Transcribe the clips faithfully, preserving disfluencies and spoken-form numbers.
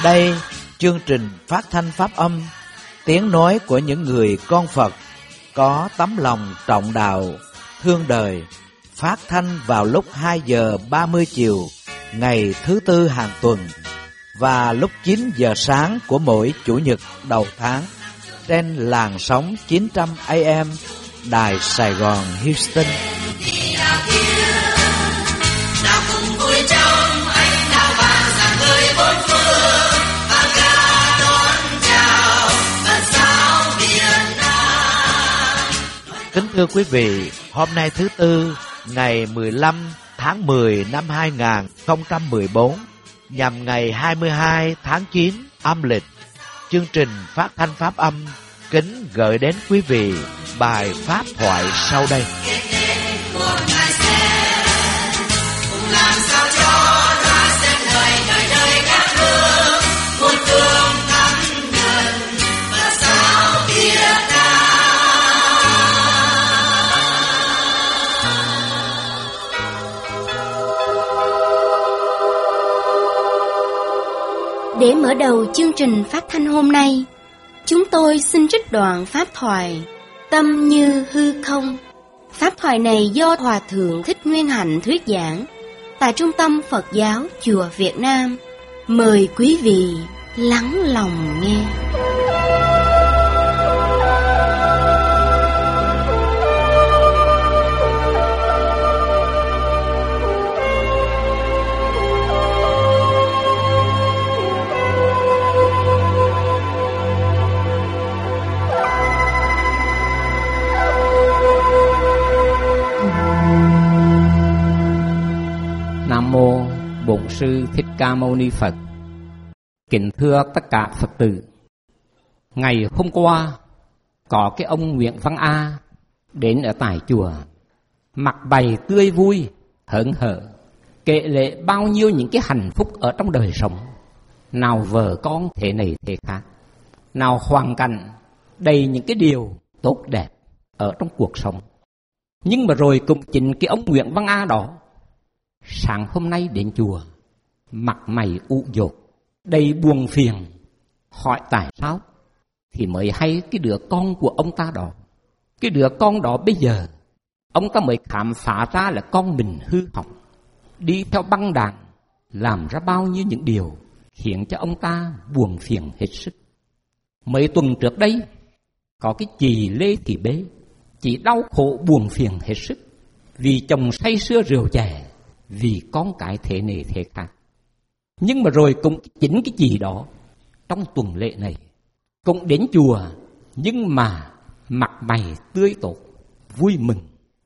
Đây, chương trình phát thanh pháp âm, tiếng nói của những người con Phật có tấm lòng trọng đạo, thương đời, phát thanh vào lúc hai giờ ba mươi chiều ngày thứ tư hàng tuần và lúc chín giờ sáng của mỗi chủ nhật đầu tháng trên làn sóng chín trăm A M Đài Sài Gòn Houston. Kính thưa quý vị, hôm nay thứ Tư, ngày mười lăm tháng mười năm hai nghìn không trăm mười bốn, nhằm ngày hai mươi hai tháng chín âm lịch, chương trình phát thanh pháp âm kính gửi đến quý vị bài pháp thoại sau đây. Để mở đầu chương trình phát thanh hôm nay, chúng tôi xin trích đoạn pháp thoại Tâm như hư không. Pháp thoại này do Hòa Thượng Thích Nguyên Hạnh thuyết giảng tại Trung tâm Phật giáo Chùa Việt Nam. Mời quý vị lắng lòng nghe. Nam mô Bổn Sư Thích Ca Mâu Ni Phật. Kính thưa tất cả Phật tử, ngày hôm qua có cái ông Nguyễn Văn A đến ở tại chùa, mặt bày tươi vui, hớn hở, kể lệ bao nhiêu những cái hạnh phúc ở trong đời sống, nào vợ con thế này thế khác, nào hoàn cảnh đầy những cái điều tốt đẹp ở trong cuộc sống. Nhưng mà rồi cũng chính cái ông Nguyễn Văn A đó, sáng hôm nay đến chùa, mặt mày u dột, đầy buồn phiền, hỏi tại sao, thì mới hay cái đứa con của ông ta đó, cái đứa con đó bây giờ, ông ta mới khám phá ra là con mình hư hỏng, đi theo băng đảng, làm ra bao nhiêu những điều khiến cho ông ta buồn phiền hết sức. Mấy tuần trước đây, có cái chị Lê Thị Bế, chị đau khổ buồn phiền hết sức, vì chồng say sưa rượu chè, vì con cái thế này thế khác. Nhưng mà rồi cũng chính cái gì đó trong tuần lễ này cũng đến chùa, nhưng mà mặt mày tươi tốt, vui mừng,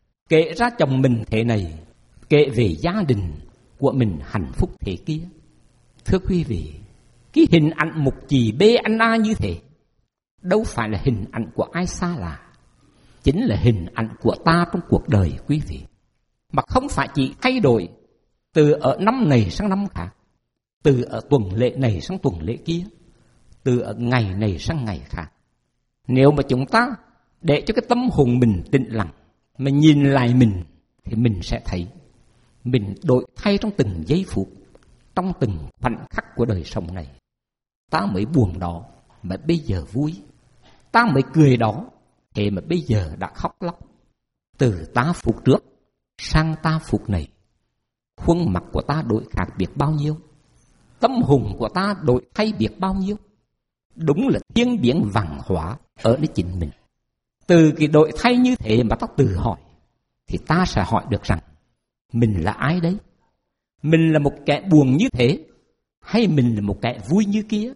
kể ra chồng mình thế này, kể về gia đình của mình hạnh phúc thế kia. Thưa quý vị, cái hình ảnh một chị bê anh A như thế đâu phải là hình ảnh của ai xa lạ, chính là hình ảnh của ta trong cuộc đời quý vị, mà không phải chỉ thay đổi từ ở năm này sang năm khác, từ ở tuần lễ này sang tuần lễ kia, từ ở ngày này sang ngày khác. Nếu mà chúng ta để cho cái tâm hồn mình tĩnh lặng mà nhìn lại mình, thì mình sẽ thấy mình đổi thay trong từng giây phút, trong từng khoảnh khắc của đời sống này. Ta mới buồn đó mà bây giờ vui, ta mới cười đó thế mà bây giờ đã khóc lóc. Từ ta phút trước sang ta phút này, khuôn mặt của ta đổi khác biệt bao nhiêu, tâm hồn của ta đổi thay biệt bao nhiêu. Đúng là thiên biến văn hóa ở nơi chính mình. Từ cái đổi thay như thế mà ta tự hỏi, thì ta sẽ hỏi được rằng mình là ai đấy? Mình là một kẻ buồn như thế, hay mình là một kẻ vui như kia?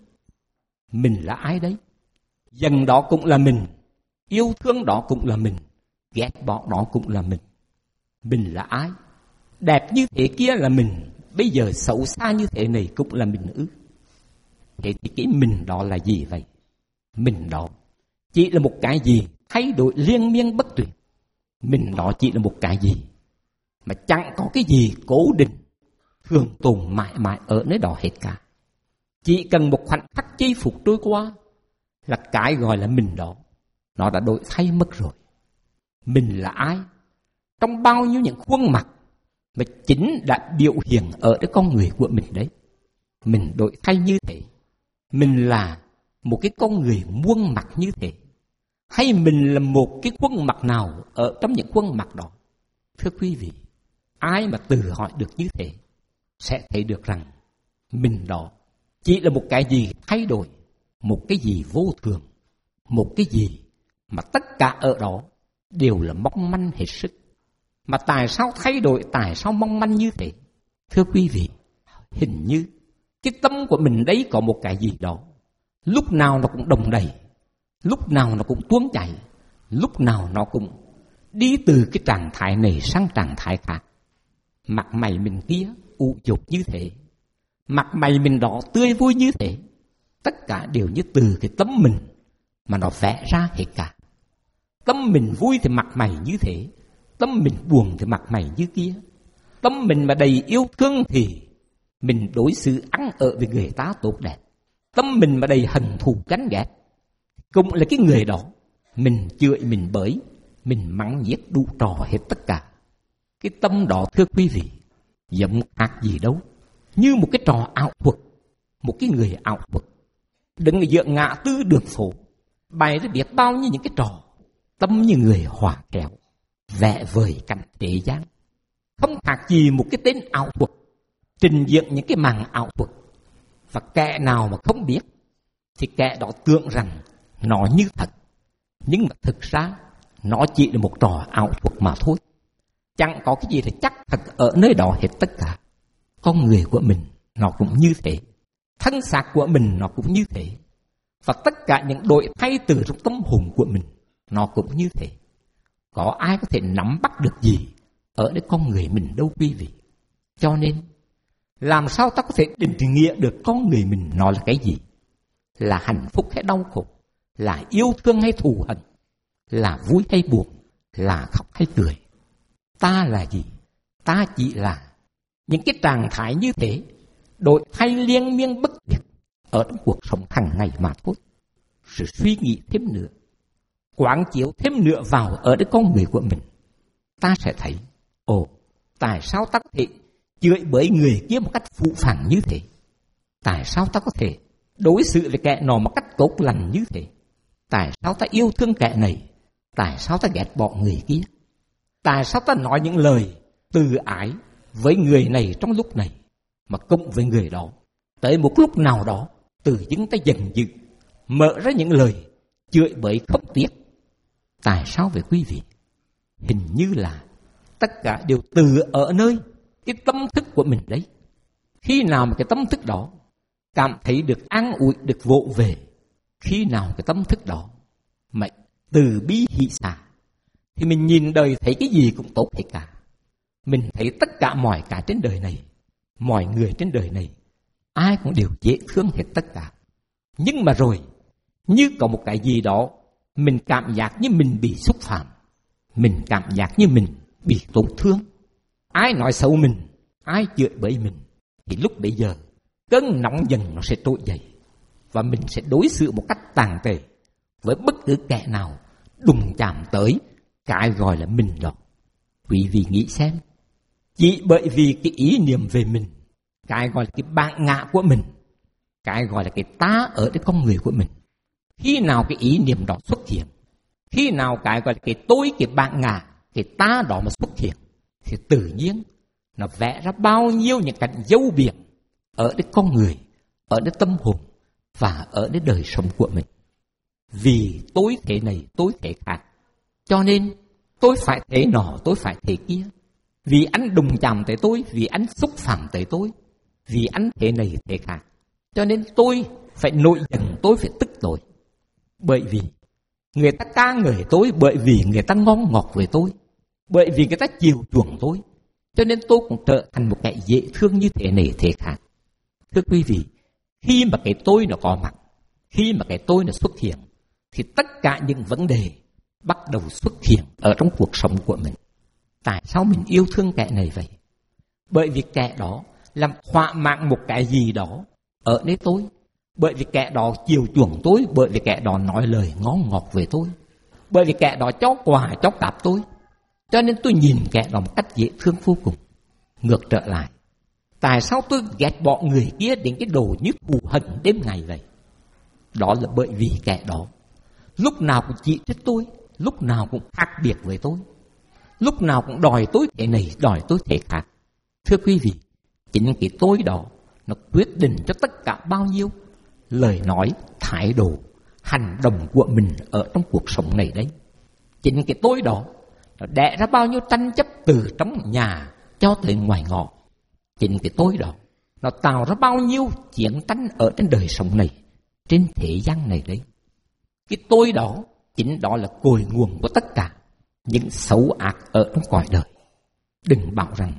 Mình là ai đấy? Giận đó cũng là mình, yêu thương đó cũng là mình, ghét bỏ đó cũng là mình. Mình là ai? Đẹp như thế kia là mình, bây giờ xấu xa như thế này cũng là mình ư? Thế thì cái mình đó là gì vậy? Mình đó chỉ là một cái gì thay đổi liên miên bất tuyệt. Mình đó chỉ là một cái gì mà chẳng có cái gì cố định, thường tồn mãi mãi ở nơi đó hết cả. Chỉ cần một khoảnh khắc giây phút trôi qua là cái gọi là mình đó nó đã đổi thay mất rồi. Mình là ai? Trong bao nhiêu những khuôn mặt mà chính đã biểu hiện ở cái con người của mình đấy. Mình đổi thay như thế, mình là một cái con người muôn mặt như thế, hay mình là một cái khuôn mặt nào ở trong những khuôn mặt đó? Thưa quý vị, ai mà tự hỏi được như thế sẽ thấy được rằng mình đó chỉ là một cái gì thay đổi, một cái gì vô thường, một cái gì mà tất cả ở đó đều là mong manh hết sức. Mà tại sao thay đổi, tại sao mong manh như thế? Thưa quý vị, hình như cái tâm của mình đấy có một cái gì đó, lúc nào nó cũng đồng đầy, lúc nào nó cũng tuôn chảy, lúc nào nó cũng đi từ cái trạng thái này sang trạng thái khác. Mặt mày mình kia ụ dục như thế, mặt mày mình đó tươi vui như thế, tất cả đều như từ cái tâm mình mà nó vẽ ra hết cả. Tâm mình vui thì mặt mày như thế, tâm mình buồn thì mặt mày như kia. Tâm mình mà đầy yêu thương thì mình đối xử ăn ở với người ta tốt đẹp. Tâm mình mà đầy hận thù ganh ghét, cũng là cái người đó mình chửi, mình bới, mình mắng nhiếc đủ trò hết tất cả. Cái tâm đó, thưa quý vị, giống khác gì đâu, như một cái trò ảo thuật, một cái người ảo thuật đứng ở giữa ngã tư đường phố, bày ra biết bao nhiêu những cái trò, tâm như người hòa kẹo, vẽ vời cảnh thế gian, không khác gì một cái tên ảo thuật, trình diễn những cái màn ảo thuật. Và kẻ nào mà không biết thì kẻ đó tưởng rằng nó như thật, nhưng mà thực ra nó chỉ là một trò ảo thuật mà thôi. Chẳng có cái gì là chắc thật ở nơi đó hết tất cả. Con người của mình nó cũng như thế, thân xác của mình nó cũng như thế, và tất cả những đổi thay từ trong tâm hồn của mình nó cũng như thế. Có ai có thể nắm bắt được gì ở đây con người mình đâu quý vị. Cho nên làm sao ta có thể định nghĩa được con người mình nó là cái gì? Là hạnh phúc hay đau khổ? Là yêu thương hay thù hận? Là vui hay buồn? Là khóc hay cười? Ta là gì? Ta chỉ là những cái trạng thái như thế, đổi thay liên miên bất diệt ở trong cuộc sống hàng ngày mà thôi. Sự suy nghĩ thêm nữa, quán chiếu thêm nữa vào ở đây con người của mình, ta sẽ thấy, ồ, tại sao ta có thể chửi bới người kia một cách phụ phàng như thế? Tại sao ta có thể đối xử với kẻ nọ một cách tốt lành như thế? Tại sao ta yêu thương kẻ này? Tại sao ta ghét bỏ người kia? Tại sao ta nói những lời từ ái với người này trong lúc này, mà cộng với người đó tới một lúc nào đó từ những ta giận dữ mở ra những lời chửi bới không tiếc? Tại sao vậy quý vị? Hình như là tất cả đều từ ở nơi cái tâm thức của mình đấy. Khi nào mà cái tâm thức đó cảm thấy được an ủi, được vỗ về, khi nào cái tâm thức đó mà từ bi hỷ xả, thì mình nhìn đời thấy cái gì cũng tốt hết cả. Mình thấy tất cả mọi cả trên đời này, mọi người trên đời này, ai cũng đều dễ thương hết tất cả. Nhưng mà rồi, như có một cái gì đó, mình cảm giác như mình bị xúc phạm, mình cảm giác như mình bị tổn thương. Ai nói xấu mình, ai chửi bới mình, thì lúc bấy giờ cơn nóng dần nó sẽ trỗi dậy, và mình sẽ đối xử một cách tàn tệ với bất cứ kẻ nào đụng chạm tới cái gọi là mình đó. Quý vị nghĩ xem, chỉ bởi vì cái ý niệm về mình, cái gọi là cái bản ngã của mình, cái gọi là cái ta ở cái con người của mình, khi nào cái ý niệm đó xuất hiện, khi nào cái gọi là cái tôi, cái bản ngã, cái ta đó mà xuất hiện, thì tự nhiên nó vẽ ra bao nhiêu những cảnh dấu biển ở cái con người, ở cái tâm hồn và ở cái đời sống của mình. Vì tôi thế này, tôi thế khác, cho nên tôi phải thế nọ, tôi phải thế kia. Vì anh đụng chạm tới tôi, vì anh xúc phạm tới tôi, vì anh thế này thế khác, cho nên tôi phải nổi giận, tôi phải tức tối. Bởi vì người ta ca ngợi tôi, bởi vì người ta ngon ngọt với tôi, bởi vì người ta chiều chuộng tôi, cho nên tôi cũng trở thành một kẻ dễ thương như thế này thế khác. Thưa quý vị, khi mà cái tôi nó có mặt, khi mà cái tôi nó xuất hiện, thì tất cả những vấn đề bắt đầu xuất hiện ở trong cuộc sống của mình. Tại sao mình yêu thương kẻ này vậy? Bởi vì kẻ đó làm thỏa mãn một cái gì đó ở nơi tôi, bởi vì kẻ đó chiều chuộng tôi, bởi vì kẻ đó nói lời ngon ngọt về tôi, bởi vì kẻ đó cho quà cho cáp tôi, cho nên tôi nhìn kẻ đó một cách dễ thương vô cùng. Ngược trở lại, tại sao tôi ghét bỏ người kia đến cái đồ như thù hận đêm ngày vậy? Đó là bởi vì kẻ đó lúc nào cũng chỉ trích tôi, lúc nào cũng khác biệt với tôi, lúc nào cũng đòi tôi thế này, đòi tôi thế khác. Thưa quý vị, chính cái tôi đó nó quyết định cho tất cả bao nhiêu lời nói, thái độ, hành động của mình ở trong cuộc sống này đấy. Chính cái tôi đó nó đẻ ra bao nhiêu tranh chấp từ trong nhà cho tới ngoài ngõ. Chính cái tôi đó nó tạo ra bao nhiêu chiến tranh ở trên đời sống này, trên thế gian này đấy. Cái tôi đó, chính đó là cội nguồn của tất cả những xấu ác ở trong cõi đời. Đừng bảo rằng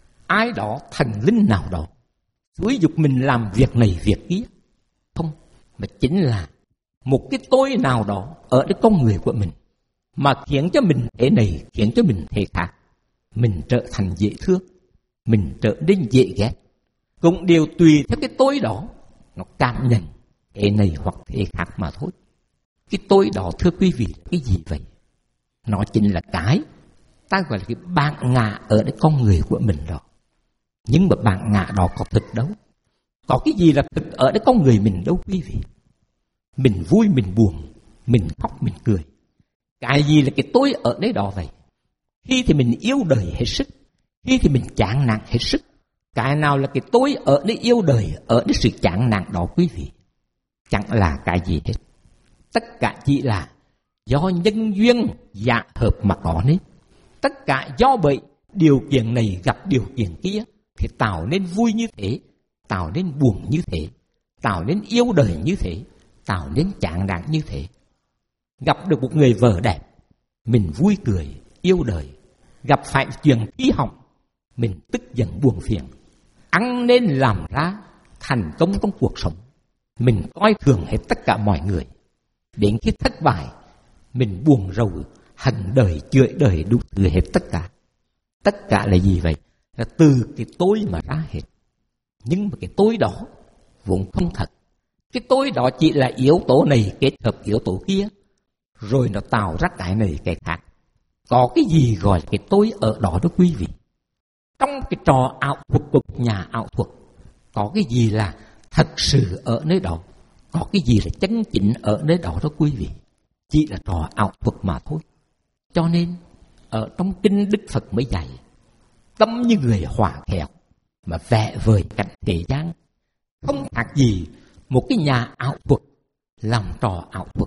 ai đó, thần linh nào đó xúi giục mình làm việc này việc kia. Không, mà chính là một cái tôi nào đó ở cái con người của mình mà khiến cho mình thế này, khiến cho mình thế khác. Mình trở thành dễ thương, mình trở nên dễ ghét, cũng đều tùy theo cái tôi đó nó cảm nhận thế này hoặc thế khác mà thôi. Cái tôi đó, thưa quý vị, cái gì vậy? Nó chính là cái ta gọi là cái bản ngã ở cái con người của mình đó. Nhưng mà bản ngã đó có thực đâu? Có cái gì là thực ở cái con người mình đâu quý vị? Mình vui, mình buồn, mình khóc, mình cười. Cái gì là cái tôi ở đấy đó vậy? Khi thì mình yêu đời hết sức, khi thì mình chán nản hết sức. Cái nào là cái tôi ở nơi yêu đời, ở nơi sự chán nản đó quý vị? Chẳng là cái gì hết. Tất cả chỉ là do nhân duyên dạ hợp mà có nên. Tất cả do vậy điều kiện này gặp điều kiện kia thì tạo nên vui như thế, tạo nên buồn như thế, tạo nên yêu đời như thế, tạo nên chán nản như thế. Gặp được một người vợ đẹp, mình vui cười, yêu đời. Gặp phải chuyện khí hỏng, mình tức giận buồn phiền. Ăn nên làm ra thành công trong cuộc sống, mình coi thường hết tất cả mọi người. Đến khi thất bại, mình buồn rầu, hận đời, chửi đời, đủ thứ hết tất cả. Tất cả là gì vậy? Là từ cái tôi mà ra hết. Nhưng mà cái tôi đó vốn không thật. Cái tôi đó chỉ là yếu tố này kết hợp yếu tố kia, rồi nó tạo ra cái này cái khác. Có cái gì gọi cái tôi ở đó đó quý vị? Trong cái trò ảo thuật của nhà ảo thuật, có cái gì là thật sự ở nơi đó? Có cái gì là chân chính ở nơi đó đó quý vị? Chỉ là trò ảo thuật mà thôi. Cho nên ở trong kinh Đức Phật mới dạy, tâm như người hỏa khéo mà vẽ vời cảnh thế gian, không khác gì một cái nhà ảo thuật làm trò ảo thuật.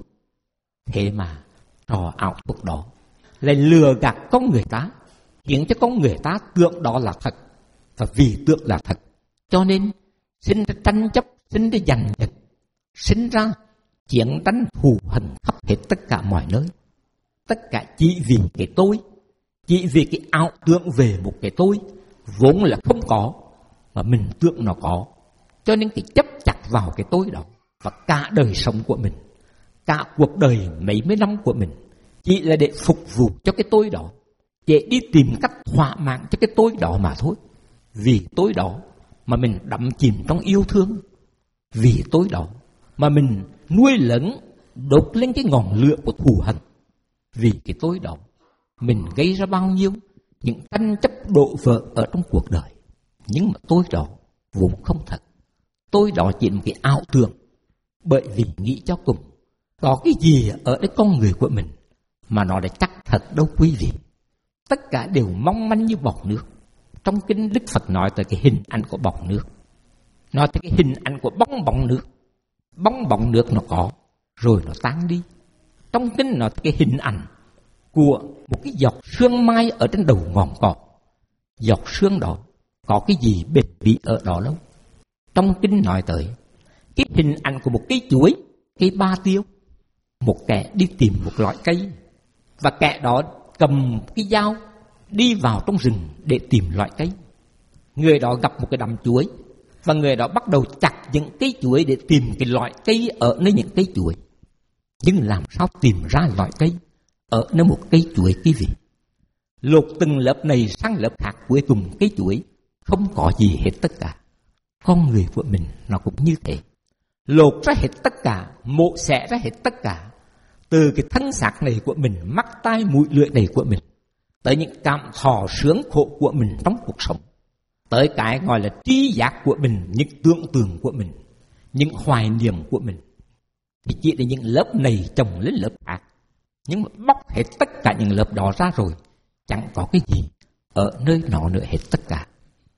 Thế mà trò ảo thuật đó lại lừa gạt con người ta, khiến cho con người ta tưởng đó là thật. Và vì tưởng là thật, cho nên sinh ra tranh chấp, sinh ra giành giật, sinh ra chiến tranh thù hằn khắp hết tất cả mọi nơi. Tất cả chỉ vì cái tôi, chỉ vì cái ảo tưởng về một cái tôi vốn là không có, mà mình tưởng nó có. Cho nên cái chấp chặt vào cái tôi đó, và cả đời sống của mình, cả cuộc đời mấy mấy năm của mình chỉ là để phục vụ cho cái tôi đó, để đi tìm cách thỏa mãn cho cái tôi đó mà thôi. Vì tôi đó mà mình đắm chìm trong yêu thương, vì tôi đó mà mình nuôi lớn, đốt lên cái ngọn lửa của thù hằn. Vì cái tôi đó mình gây ra bao nhiêu những tranh chấp đổ vỡ ở trong cuộc đời. Nhưng mà tôi đó vốn không thật. Tôi đó chỉ là một cái ảo tưởng. Bởi vì nghĩ cho cùng, có cái gì ở cái con người của mình mà nó đã chắc thật đâu quý vị. Tất cả đều mong manh như bọt nước. Trong kinh Đức Phật nói tới cái hình ảnh của bọt nước, nói tới cái hình ảnh của bong bóng nước. Bong bóng nước nó có, rồi nó tan đi. Trong kinh nói tới cái hình ảnh của một cái giọt sương mai ở trên đầu ngọn cỏ. Giọt sương đó có cái gì bền bỉ ở đó đâu. Trong kinh nói tới cái hình ảnh của một cây chuối, cây ba tiêu. Một kẻ đi tìm một loại cây, và kẻ đó cầm cái dao đi vào trong rừng để tìm loại cây. Người đó gặp một cái đầm chuối, và người đó bắt đầu chặt những cây chuối để tìm cái loại cây ở nơi những cây chuối. Nhưng làm sao tìm ra loại cây ở nơi một cây chuối quý vị? Lột từng lớp này sang lớp khác, cuối cùng cây chuối không có gì hết tất cả. Con người của mình nó cũng như thế. Lột ra hết tất cả, mổ xẻ ra hết tất cả, từ cái thân xác này của mình, mắt tai mũi lưỡi này của mình, tới những cảm thọ sướng khổ của mình trong cuộc sống, tới cái gọi là tri giác của mình, những tưởng tượng của mình, những hoài niệm của mình. thì chỉ là những lớp này chồng lên lớp khác. Nhưng mà bóc hết tất cả những lớp đó ra rồi, chẳng có cái gì ở nơi nọ nữa hết tất cả.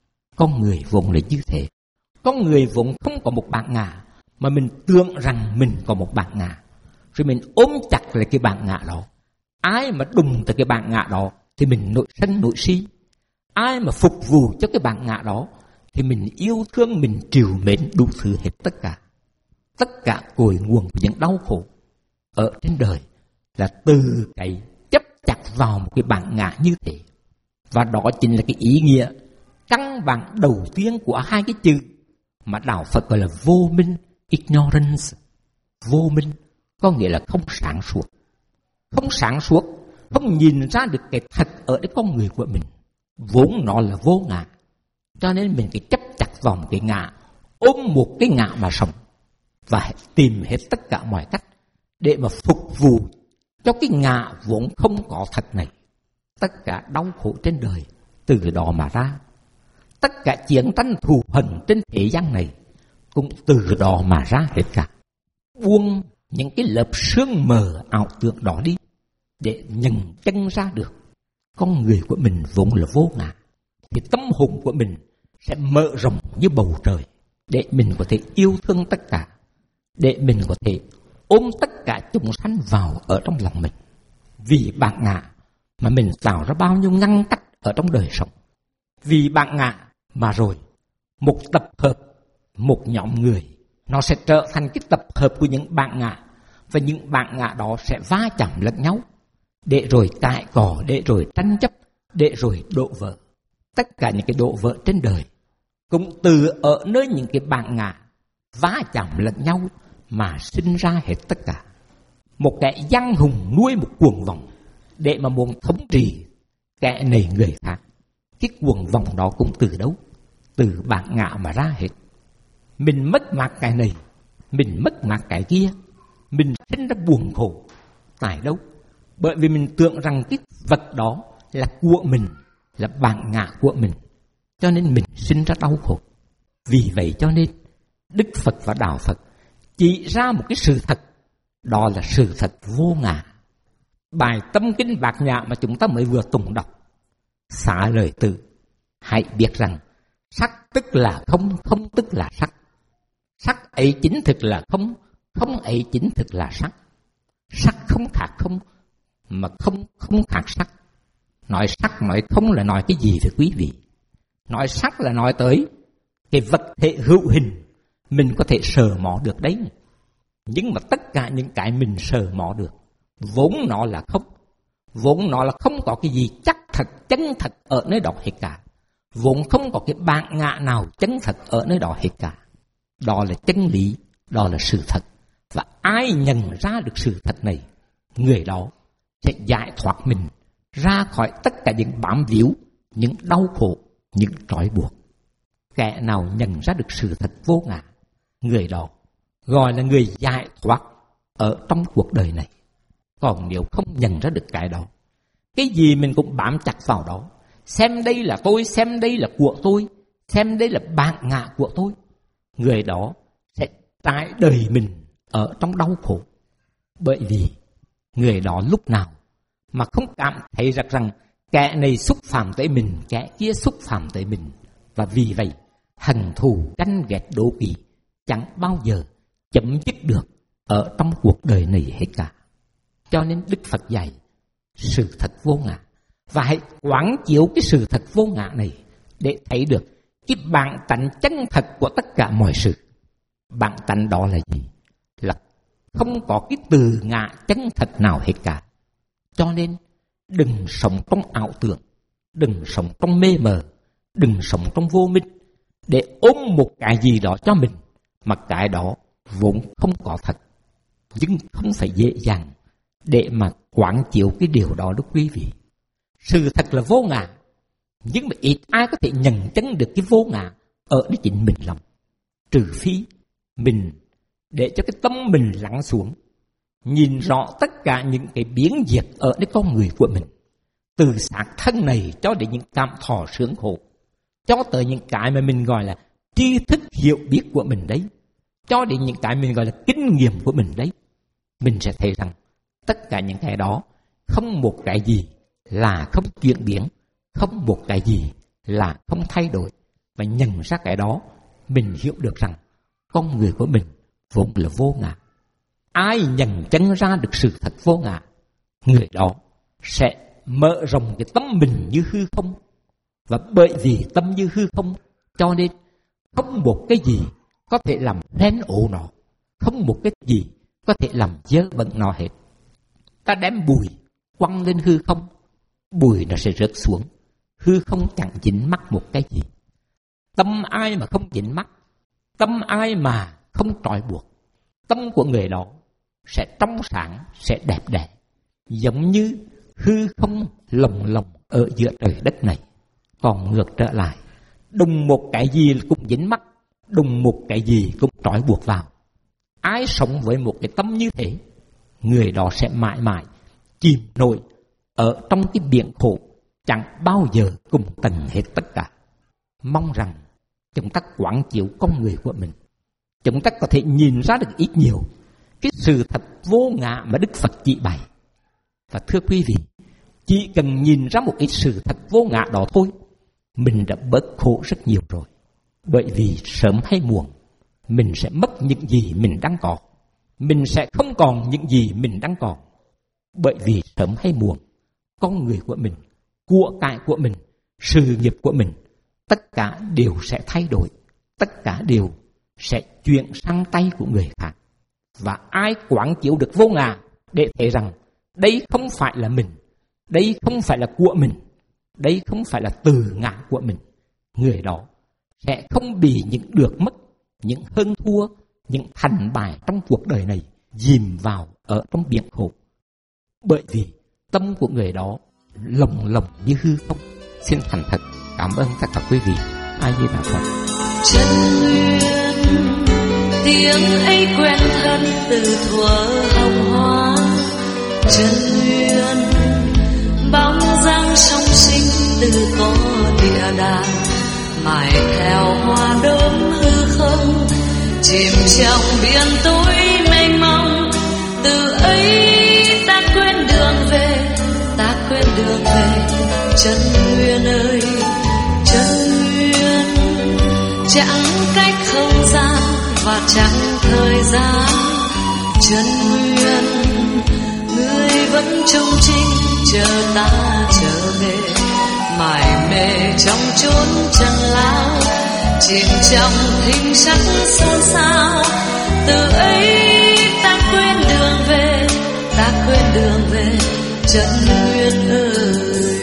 Con người vốn là như thế. Con người vốn không có một bản ngã, mà mình tưởng rằng mình có một bản ngã, rồi mình ôm chặt lại cái bản ngã đó. Ai mà đụng tới cái bản ngã đó thì mình nổi sân nổi si. Ai mà phục vụ cho cái bản ngã đó thì mình yêu thương, mình trìu mến đủ thứ hết tất cả. Tất cả cội nguồn của những đau khổ ở trên đời là từ cái chấp chặt vào một cái bản ngã như thế. Và đó chính là cái ý nghĩa căn bản đầu tiên của hai cái chữ mà đạo Phật gọi là vô minh, ignorance. Vô minh có nghĩa là không sáng suốt. Không sáng suốt, không nhìn ra được cái thật ở cái con người của mình. Vốn nó là vô ngã, cho nên mình phải chấp chặt vào một cái ngã, ôm một cái ngã mà sống, và tìm hết tất cả mọi cách để mà phục vụ cho cái ngã vốn không có thật này. Tất cả đau khổ trên đời từ đó mà ra. Tất cả chiến tranh thù hận trên thế gian này cũng từ đó mà ra hết cả. Buông những cái lớp sương mờ ảo tưởng đó đi, để nhận chân ra được con người của mình vốn là vô ngã, thì tâm hồn của mình sẽ mở rộng như bầu trời, để mình có thể yêu thương tất cả, để mình có thể ôm tất cả chúng sanh vào ở trong lòng mình. Vì bản ngã mà mình tạo ra bao nhiêu ngăn cách ở trong đời sống. Vì bản ngã mà rồi một tập hợp, một nhóm người, nó sẽ trở thành cái tập hợp của những bản ngã, và những bản ngã đó sẽ va chạm lẫn nhau, để rồi cãi cỏ, để rồi tranh chấp, để rồi đổ vỡ. Tất cả những cái đổ vỡ trên đời cũng từ ở nơi những cái bản ngã va chạm lẫn nhau mà sinh ra hết tất cả. Một kẻ giang hùng nuôi một cuồng vọng để mà muốn thống trị kẻ này người khác. Cái cuồng vọng đó cũng từ đâu? Từ bản ngã mà ra hết. Mình mất mát cái này, mình mất mát cái kia, mình sinh ra buồn khổ. Tại đâu? Bởi vì mình tưởng rằng cái vật đó là của mình, là bản ngã của mình, cho nên mình sinh ra đau khổ. Vì vậy cho nên Đức Phật và Đạo Phật chỉ ra một cái sự thật, đó là sự thật vô ngã. Bài Tâm Kinh Bát Nhã mà chúng ta mới vừa tụng đọc xả lời từ: hãy biết rằng sắc tức là không, không tức là sắc. Sắc ấy chính thực là không, không ấy chính thực là sắc. Sắc không khác không, mà không không khác sắc. Nói sắc nói không là nói cái gì thưa quý vị? Nói sắc là nói tới cái vật thể hữu hình mình có thể sờ mó được đấy. Nhưng mà tất cả những cái mình sờ mó được vốn nó là không. Vốn nó là không có cái gì chắc thật, chân thật ở nơi đó hết cả. Vốn không có cái bản ngã nào chân thật ở nơi đó hết cả. Đó là chân lý, đó là sự thật. Và ai nhận ra được sự thật này, người đó sẽ giải thoát mình ra khỏi tất cả những bám víu, những đau khổ, những trói buộc. Kẻ nào nhận ra được sự thật vô ngã, người đó gọi là người giải thoát ở trong cuộc đời này. Còn nếu không nhận ra được cái đó, cái gì mình cũng bám chặt vào đó, xem đây là tôi, xem đây là của tôi, xem đây là bản ngã của tôi, người đó sẽ trải đời mình ở trong đau khổ. Bởi vì người đó lúc nào mà không cảm thấy rằng, rằng kẻ này xúc phạm tới mình, kẻ kia xúc phạm tới mình, và vì vậy hận thù, ganh ghét, đố kỵ chẳng bao giờ chấm dứt được ở trong cuộc đời này hết cả. Cho nên Đức Phật dạy sự thật vô ngã, và hãy quán chiếu cái sự thật vô ngã này để thấy được cái bản tánh chân thật của tất cả mọi sự. Bản tánh đó là gì? Là không có cái từ ngã chân thật nào hết cả. Cho nên đừng sống trong ảo tưởng, đừng sống trong mê mờ, đừng sống trong vô minh, để ôm một cái gì đó cho mình mà cái đó vốn không có thật. Nhưng không phải dễ dàng để mà quán chiếu cái điều đó đó quý vị. Sự thật là vô ngã, nhưng mà ít ai có thể nhận chân được cái vô ngã ở nơi chính mình lòng. Trừ phi mình để cho cái tâm mình lắng xuống, nhìn rõ tất cả những cái biến diệt ở nơi con người của mình, từ xác thân này cho đến những cảm thọ sướng khổ, cho tới những cái mà mình gọi là tri thức hiểu biết của mình đấy, cho đến những cái mình gọi là kinh nghiệm của mình đấy. mình sẽ thấy rằng tất cả những cái đó không một cái gì là không chuyển biến, không một cái gì là không thay đổi. Và nhận ra cái đó, mình hiểu được rằng con người của mình vốn là vô ngã. Ai nhận chân ra được sự thật vô ngã, người đó sẽ mở rộng cái tâm mình như hư không. Và bởi vì tâm như hư không, cho nên không một cái gì có thể làm rén ổ nó, không một cái gì có thể làm dơ bẩn nó hết. Ta đem bụi quăng lên hư không, bụi nó sẽ rớt xuống, hư không chẳng dính mắc một cái gì. Tâm ai mà không dính mắc, tâm ai mà không trói buộc, tâm của người đó sẽ trong sáng, sẽ đẹp đẽ, giống như hư không lồng lồng ở giữa trời đất này. Còn ngược trở lại, đùng một cái gì cũng dính mắc, đùng một cái gì cũng trói buộc vào. Ai sống với một cái tâm như thế, người đó sẽ mãi mãi chìm nổi ở trong cái biển khổ, chẳng bao giờ cùng tận hết tất cả. Mong rằng chúng ta quán chiếu con người của mình, chúng ta có thể nhìn ra được ít nhiều cái sự thật vô ngã mà Đức Phật chỉ bày. Và thưa quý vị, chỉ cần nhìn ra một cái sự thật vô ngã đó thôi, mình đã bớt khổ rất nhiều rồi. Bởi vì sớm hay muộn, mình sẽ mất những gì mình đang có, mình sẽ không còn những gì mình đang còn. Bởi vì sớm hay muộn, con người của mình, của cải của mình, sự nghiệp của mình, tất cả đều sẽ thay đổi, tất cả đều sẽ chuyển sang tay của người khác. Và ai quán chiếu được vô ngã để thấy rằng đây không phải là mình, đây không phải là của mình, đây không phải là từ ngã của mình, người đó sẽ không bị những được mất, những hơn thua, những thành bại trong cuộc đời này dìm vào ở trong biển khổ. Bởi vì tâm của người đó lồng lồng như hư không. Xin thành thật cảm ơn tất cả quý vị. A Di Đà Phật. Chân nguyên tiếng ấy quen thân từ thuở hồng hoa. Chân nguyên bóng dáng song sinh từ có địa đàng, mãi theo hoa đốm hư không, chìm trong biển tối mênh mông. Từ ấy ta quên đường về, ta quên đường về. Chân nguyên ơi, chân nguyên chẳng cách không gian và chẳng thời gian. Chân nguyên người vẫn trông trinh chờ ta trở về, mải mê trong chốn trần lao, chìm trong hình sắc xôn xao. Từ ấy ta quên đường về, ta quên đường về. Chân nguyên ơi.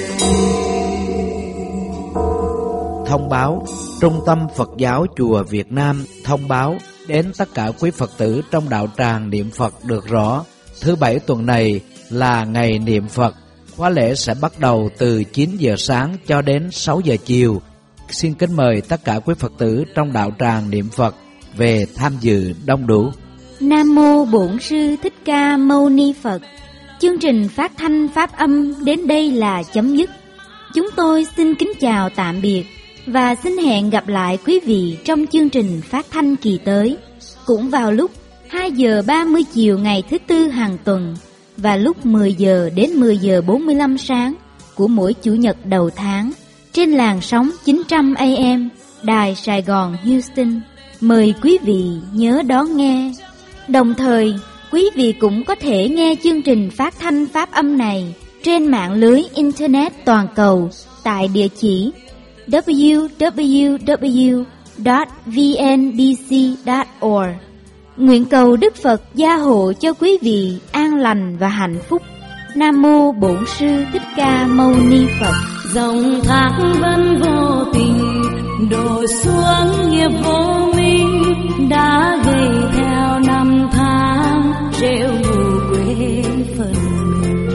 Thông báo: Trung tâm Phật giáo Chùa Việt Nam thông báo đến tất cả quý Phật tử trong đạo tràng niệm Phật được rõ, thứ Bảy tuần này là ngày niệm Phật. Khóa lễ sẽ bắt đầu từ chín giờ sáng cho đến sáu giờ chiều. Xin kính mời tất cả quý Phật tử trong đạo tràng niệm Phật về tham dự đông đủ. Nam mô Bổn Sư Thích Ca Mâu Ni Phật. Chương trình phát thanh pháp âm đến đây là chấm dứt. Chúng tôi xin kính chào tạm biệt và xin hẹn gặp lại quý vị trong chương trình phát thanh kỳ tới, cũng vào lúc hai giờ ba mươi chiều ngày thứ Tư hàng tuần và lúc mười giờ đến mười giờ bốn mươi lăm sáng của mỗi Chủ nhật đầu tháng trên làn sóng chín trăm A M Đài Sài Gòn Houston. Mời quý vị nhớ đón nghe. Đồng thời, quý vị cũng có thể nghe chương trình phát thanh pháp âm này trên mạng lưới Internet toàn cầu tại địa chỉ w w w chấm v n b c chấm org. Nguyện cầu Đức Phật gia hộ cho quý vị an lành và hạnh phúc. Nam mô Bổn Sư Thích Ca Mâu Ni Phật. Dòng thác vẫn vô tình đổ xuống nghiệp vô minh, đã gây theo năm tháng rêu mù quên phần mình.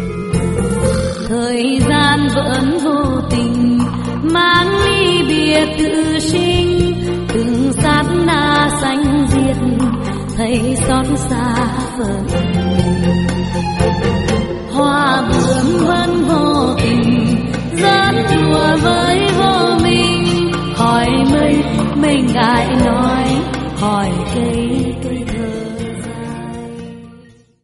Thời gian vẫn vô tình mang ly biệt tự sinh, từng sát na sanh diệt thấy xót xa phần mình. Hoa bướm vẫn vô tình rất đùa với vô minh, hỏi mình mình ngại nói, hỏi cây cây